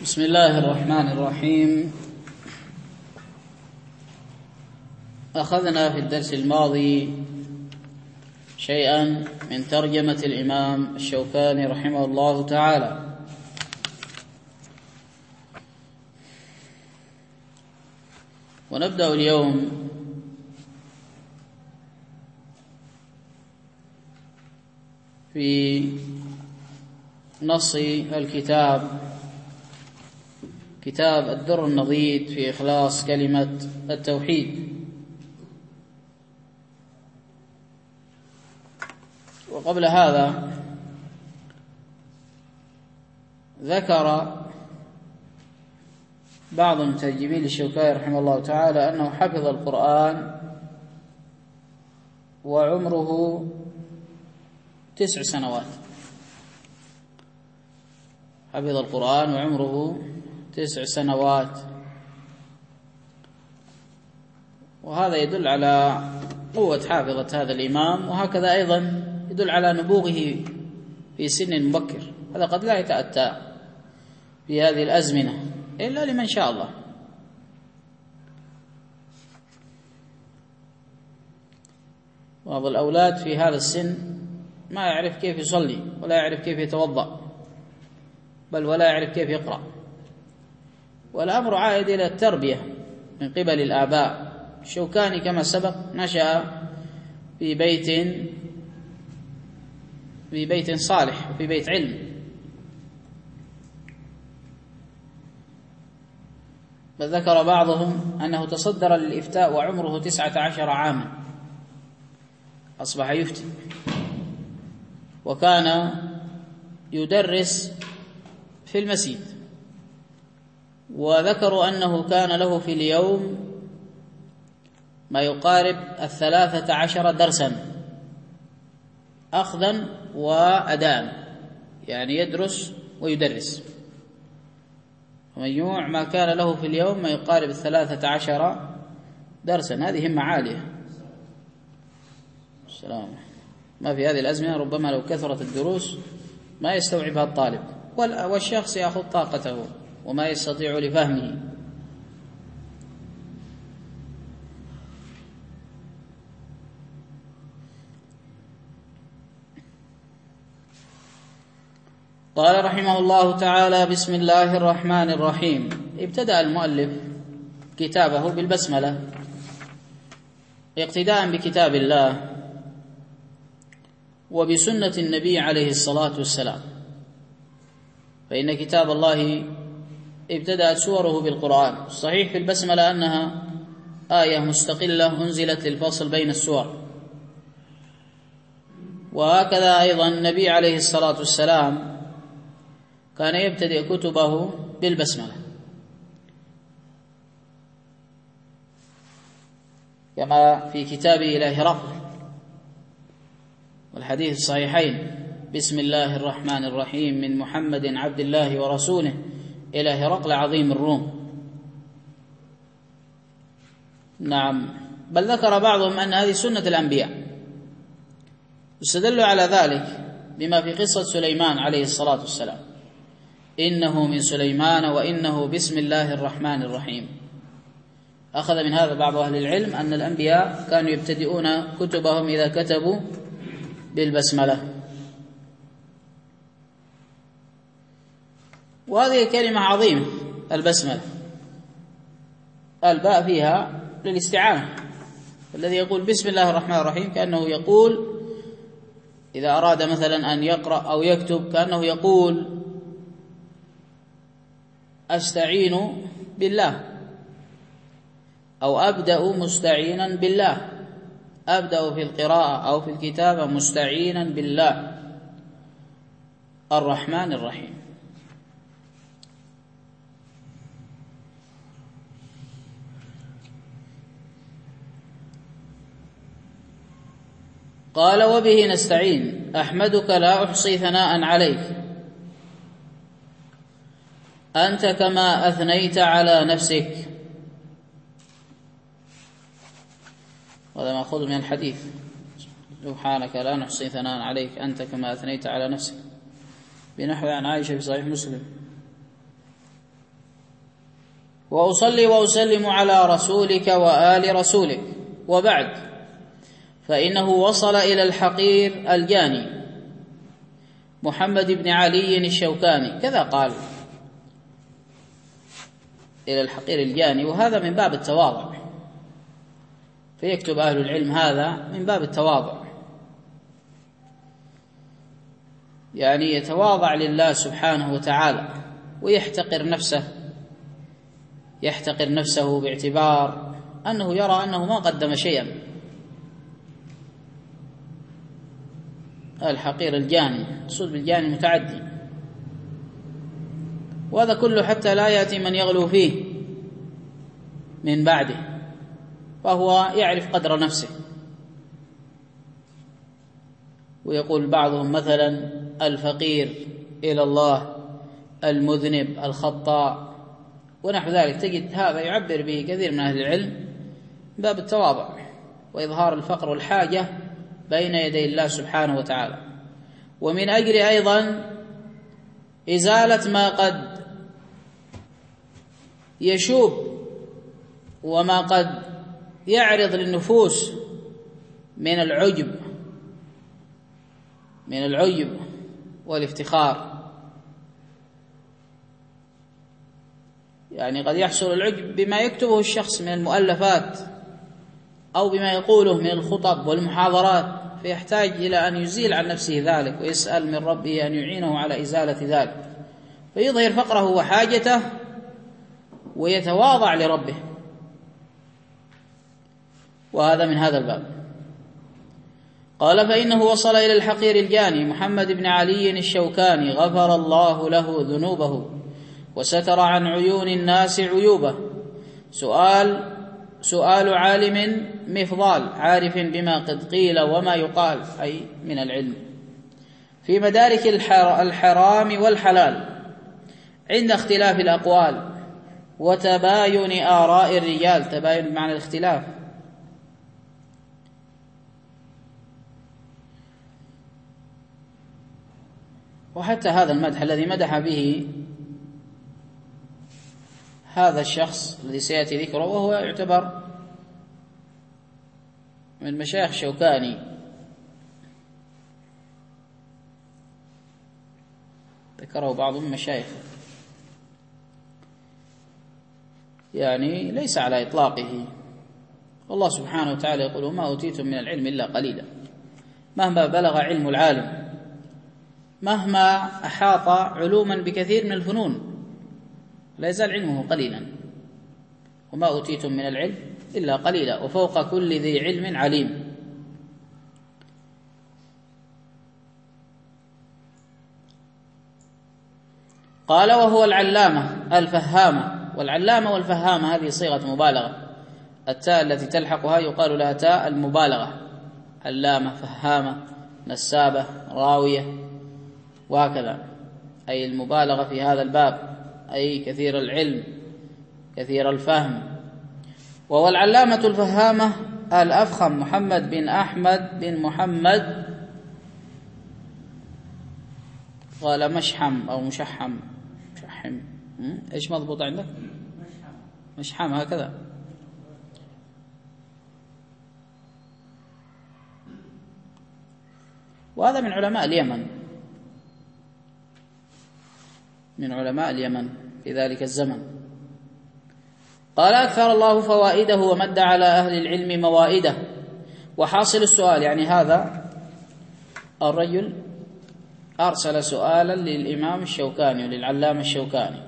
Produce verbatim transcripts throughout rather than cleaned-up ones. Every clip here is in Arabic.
بسم الله الرحمن الرحيم. أخذنا في الدرس الماضي شيئا من ترجمة الإمام الشوكاني رحمه الله تعالى، ونبدأ اليوم في نص الكتاب، كتاب الدر النضيد في إخلاص كلمة التوحيد. وقبل هذا ذكر بعض المترجمين للشوكاني رحمه الله تعالى أنه حفظ القرآن وعمره تسع سنوات، حفظ القرآن وعمره تسع سنوات، وهذا يدل على قوة حافظة هذا الإمام، وهكذا أيضا يدل على نبوغه في سن مبكر. هذا قد لا يتأتى في هذه الأزمنة إلا لمن شاء الله. بعض الأولاد في هذا السن ما يعرف كيف يصلي ولا يعرف كيف يتوضأ، بل ولا يعرف كيف يقرأ، والأمر عائد إلى التربية من قبل الآباء. الشوكاني كما سبق نشأ في بيت في بيت صالح وفي بيت علم، بل ذكر بعضهم أنه تصدر للإفتاء وعمره تسعة عشر عاما، أصبح يفتي، وكان يدرس في المسجد. وذكروا أنه كان له في اليوم ما يقارب الثلاثة عشر درسا أخذا وأداء، يعني يدرس ويدرس. ومجموع ما كان له في اليوم ما يقارب الثلاثة عشر درسا. هذه همة عالية. السلام. ما في هذه الأزمنة ربما لو كثرت الدروس ما يستوعبها الطالب، والشخص يأخذ طاقته وما يستطيع لفهمه. قال رحمه الله تعالى: بسم الله الرحمن الرحيم. ابتدأ المؤلف كتابه بالبسملة اقتداء بكتاب الله وبسنة النبي عليه الصلاة والسلام، فإن كتاب الله ابتدأت سوره بالقرآن. الصحيح في البسملة أنها آية مستقلة أنزلت للفصل بين السور، وهكذا أيضا النبي عليه الصلاة والسلام كان يبتدئ كتبه بالبسملة، كما في كتابه إلى هرقل والحديث الصحيحين: بسم الله الرحمن الرحيم من محمد عبد الله ورسوله إلى هرقل عظيم الروم. نعم، بل ذكر بعضهم أن هذه سنة الأنبياء، واستدلوا على ذلك بما في قصة سليمان عليه الصلاة والسلام: إنه من سليمان وإنه بسم الله الرحمن الرحيم. أخذ من هذا بعض أهل العلم أن الأنبياء كانوا يبتدئون كتبهم إذا كتبوا بالبسملة. وهذه كلمة عظيمة البسملة، الباء فيها للاستعانة. الذي يقول بسم الله الرحمن الرحيم كأنه يقول، إذا أراد مثلا أن يقرأ أو يكتب، كأنه يقول أستعين بالله، أو أبدأ مستعينا بالله، أبدأ في القراءة أو في الكتابة مستعينا بالله الرحمن الرحيم. قال: وبه نستعين، أحمدك لا أحصي ثناء عليك، أنت كما أثنيت على نفسك. وهذا مأخوذ من الحديث: سبحانك لا نحصي ثناء عليك أنت كما أثنيت على نفسك، بنحو عن عائشة في صحيح مسلم. وأصلي وأسلم على رسولك وآل رسولك، وبعد، فإنه وصل إلى الحقير الجاني محمد بن علي الشوكاني، كذا قال، إلى الحقير الجاني، وهذا من باب التواضع، فيكتب أهل العلم هذا من باب التواضع، يعني يتواضع لله سبحانه وتعالى ويحتقر نفسه، يحتقر نفسه باعتبار أنه يرى أنه ما قدم شيئا. الحقير الجاني، الصد بالجاني متعدي، وهذا كله حتى لا يأتي من يغلو فيه من بعده، فهو يعرف قدر نفسه. ويقول بعضهم مثلا الفقير إلى الله، المذنب، الخطاء، ونحو ذلك، تجد هذا يعبر به كثير من أهل العلم باب التواضع وإظهار الفقر والحاجة بين يدي الله سبحانه وتعالى، ومن أجل أيضا إزالة ما قد يشوب وما قد يعرض للنفوس من العجب من العجب والافتخار. يعني قد يحصل العجب بما يكتبه الشخص من المؤلفات أو بما يقوله من الخطب والمحاضرات، فيحتاج إلى أن يزيل عن نفسه ذلك ويسأل من ربه أن يعينه على إزالة ذلك، فيظهر فقره وحاجته ويتواضع لربه، وهذا من هذا الباب. قال فإنه وصل إلى الحقير الجاني محمد بن علي الشوكاني غفر الله له ذنوبه وستر عن عيون الناس عيوبه. سؤال سؤال عالم مفضال عارف بما قد قيل وما يقال، أي من العلم، في مدارك الحرام والحلال عند اختلاف الأقوال وتباين آراء الرجال. تباين بمعنى الاختلاف. وحتى هذا المدح الذي مدح به هذا الشخص الذي سيأتي ذكره، وهو يعتبر من مشايخ شوكاني، ذكره بعض من مشايخه، يعني ليس على إطلاقه. والله سبحانه وتعالى يقول وما أوتيتم من العلم إلا قليلا. مهما بلغ علم العالم، مهما أحاط علوما بكثير من الفنون، لا يزال علمه قليلا. وما أوتيتم من العلم إلا قليلا وفوق كل ذي علم عليم. قال وهو العلامة الفهامة. والعلامة والفهامة هذه صيغة مبالغة، التاء التي تلحقها يقال لها تاء المبالغة، علامة، فهامة، نسابة، راوية، وهكذا، أي المبالغة في هذا الباب، أي كثير العلم كثير الفهم. وهو العلامة الفهامة الأفخم محمد بن أحمد بن محمد، قال مشحم أو مشحم مشحم إيش مضبوط عندك؟ مشحم هكذا. وهذا من علماء اليمن، من علماء اليمن في ذلك الزمن. قال أكثر الله فوائده ومد على أهل العلم موائده. وحاصل السؤال، يعني هذا الرجل أرسل سؤالا للإمام الشوكاني وللعلامة الشوكاني،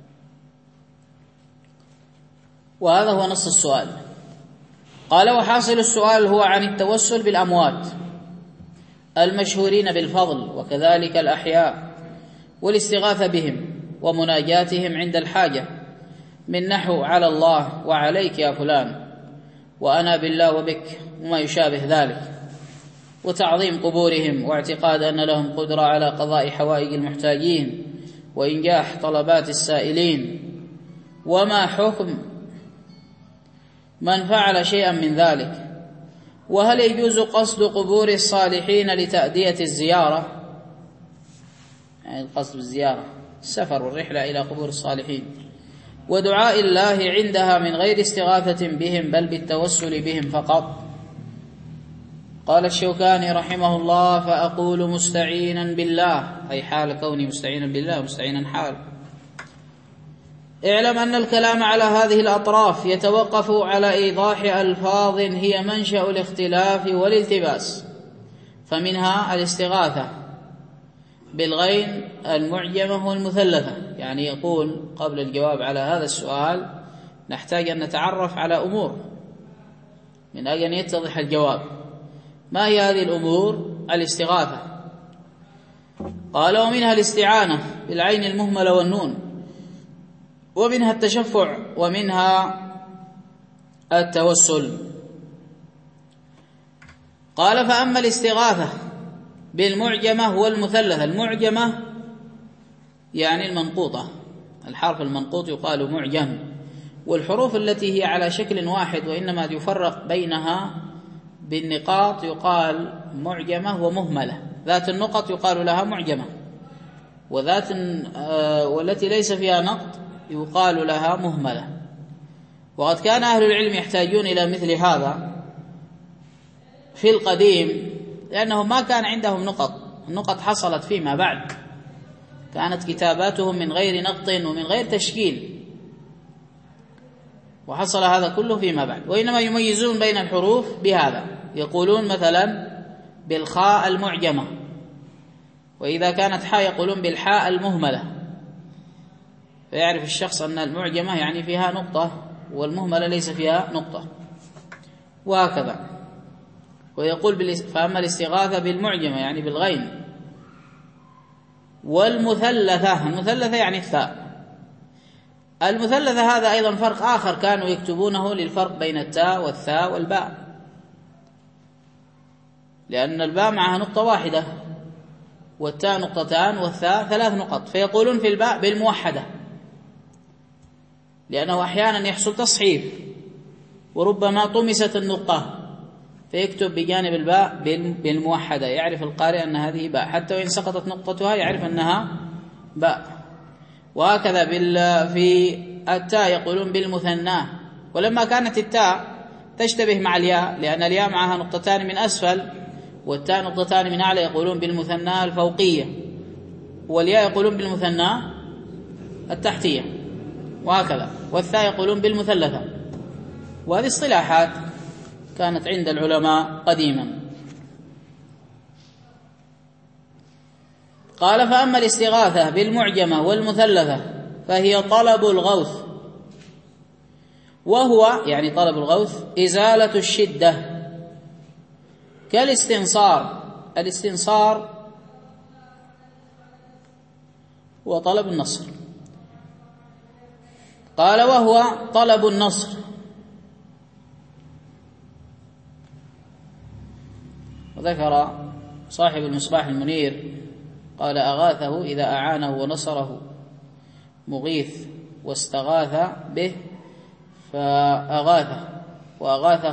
وهذا هو نص السؤال. قال وحاصل السؤال هو عن التوسل بالأموات المشهورين بالفضل وكذلك الأحياء، والاستغاثة بهم ومناجاتهم عند الحاجة، من نحو على الله وعليك يا فلان وأنا بالله وبك وما يشابه ذلك، وتعظيم قبورهم واعتقاد أن لهم قدرة على قضاء حوائج المحتاجين وإنجاح طلبات السائلين. وما حكم من فعل شيئا من ذلك؟ وهل يجوز قصد قبور الصالحين لتأدية الزيارة؟ يعني القصد بالزيارة السفر والرحلة إلى قبور الصالحين، ودعاء الله عندها من غير استغاثة بهم بل بالتوسل بهم فقط. قال الشوكاني رحمه الله: فأقول مستعينا بالله، أي حال كوني مستعينا بالله، مستعينا حال. اعلم أن الكلام على هذه الأطراف يتوقف على إيضاح ألفاظ هي منشأ الاختلاف والالتباس، فمنها الاستغاثة بالغين المعجمة والمثلثة. يعني يقول قبل الجواب على هذا السؤال نحتاج أن نتعرف على أمور من أجل أن يتضح الجواب. ما هي هذه الأمور؟ الاستغاثة. قال: ومنها الاستعانة بالعين المهملة والنون، ومنها التشفع، ومنها التوسل. قال: فأما الاستغاثة بالمعجمة والمثلثة. المعجمة يعني المنقوطة، الحرف المنقوط يقال معجم، والحروف التي هي على شكل واحد وإنما يفرق بينها بالنقاط يقال معجمة ومهملة. ذات النقط يقال لها معجمة، وذات والتي ليس فيها نقط يقال لها مهملة. وقد كان أهل العلم يحتاجون إلى مثل هذا في القديم، لأنهم ما كان عندهم نقط، النقط حصلت فيما بعد، كانت كتاباتهم من غير نقط ومن غير تشكيل، وحصل هذا كله فيما بعد. وإنما يميزون بين الحروف بهذا، يقولون مثلا بالخاء المعجمة، وإذا كانت حاء يقولون بالحاء المهملة، فيعرف الشخص أن المعجمة يعني فيها نقطة والمهملة ليس فيها نقطة، وهكذا. ويقول فأما الاستغاثة بالمعجمة يعني بالغين، والمثلثة، المثلثة يعني الثاء. المثلثة هذا أيضا فرق آخر كانوا يكتبونه للفرق بين التاء والثاء والباء، لأن الباء معها نقطة واحدة والتاء نقطتان والثاء ثلاث نقط، فيقولون في الباء بالموحدة، لأنه أحيانا يحصل تصحيف وربما طمست النقطة فيكتب بجانب الباء بالموحدة، يعرف القارئ أن هذه باء، حتى وإن سقطت نقطتها يعرف أنها باء. وهكذا في التاء يقولون بالمثنى، ولما كانت التاء تشتبه مع الياء لأن الياء معها نقطتان من أسفل والتاء نقطتان من أعلى يقولون بالمثنى الفوقية، والياء يقولون بالمثنى التحتية، وهكذا. والثاء يقولون بالمثلثة. وهذه اصطلاحات كانت عند العلماء قديما. قال: فأما الاستغاثة بالمعجمة والمثلثة فهي طلب الغوث، وهو يعني طلب الغوث إزالة الشدة، كالاستنصار. الاستنصار هو طلب النصر. قال: وهو طلب النصر. وذكر صاحب المصباح المنير قال: أغاثه إذا أعانه ونصره مغيث، واستغاث به فأغاثه وأغاثه